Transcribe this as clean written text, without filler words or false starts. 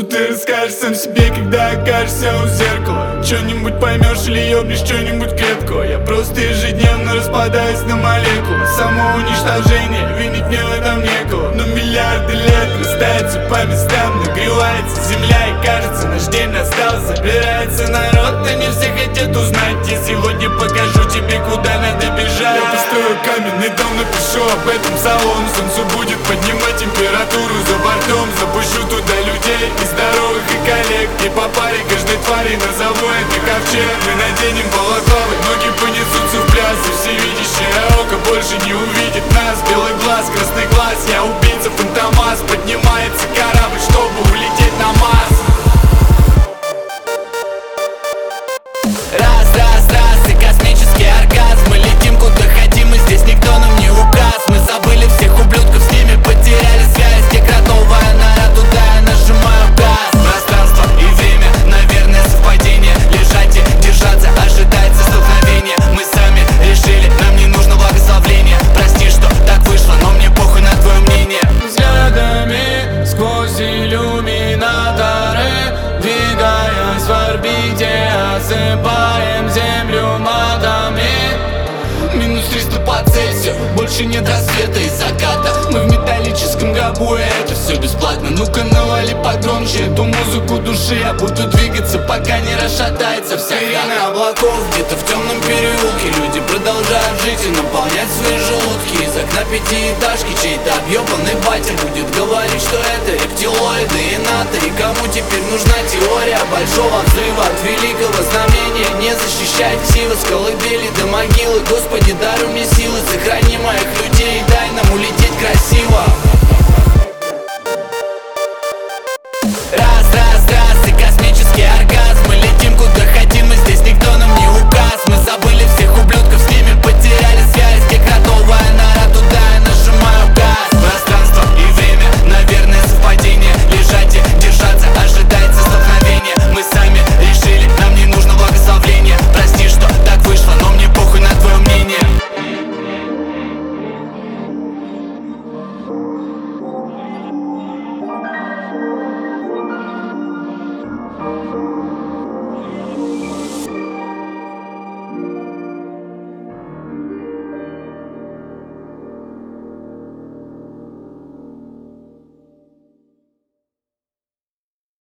ты расскажешь сам себе, когда окажешься у зеркала? Чё-нибудь поймешь или ёбнешь что-нибудь крепкого? Я просто ежедневно распадаюсь на молекулы. Самоуничтожение, винить мне в этом некого. Но миллиарды лет растаются по местам, нагревается земля, и кажется, наш день настал. Собирается народ, но не все хотят узнать. Я сегодня покажу тебе, куда надо бежать. Я построю каменный дом, напишу об этом салон. Солнце будет поднимать температуру за бортом. Запущу туда людей и здоровых, и коллег. И по паре каждой твари назову это ковчег. Мы наденем балаклавы, ноги понесутся в пляс. И всевидящее око больше не увидит нас. Белый глаз, красный глаз, я убийца Фантомас. Поднимается корабль, чтобы улететь на Марс. Раз, раз, раз, и космический оргазм. Мы летим куда хотим, и здесь никто нам не указ. Мы забыли всех ублюдков, с ними потеряли связь. Где кротовая нора, туда я нажимаю газ. Пространство и время, наверное, совпадение. Лежать и держаться, ожидается столкновение. Мы сами решили, нам не нужно благословление. Прости, что так вышло, но мне похуй на твое мнение. Взглядами сквозь иллюминаторы, двигаясь в орбите, осыпаем землю матами. Минус 300 по Цельсию, больше нет рассвета и заката. Мы в металлическом гробу, и это все бесплатно. Ну-ка навали погромче эту музыку души. Я буду двигаться, пока не расшатается вся хата. Облаков где-то в темном переулке люди продолжают жить и наполнять свои желудки. Из окна пятиэтажки чей-то объебанный батя будет говорить, что это рептилоиды и НАТО. И кому теперь нужна теория большого взрыва? От великого знамения не защищать силы. С колыбели до могилы, Господи, даруй мне силы. Сохрани моих людей, дай нам улететь красиво.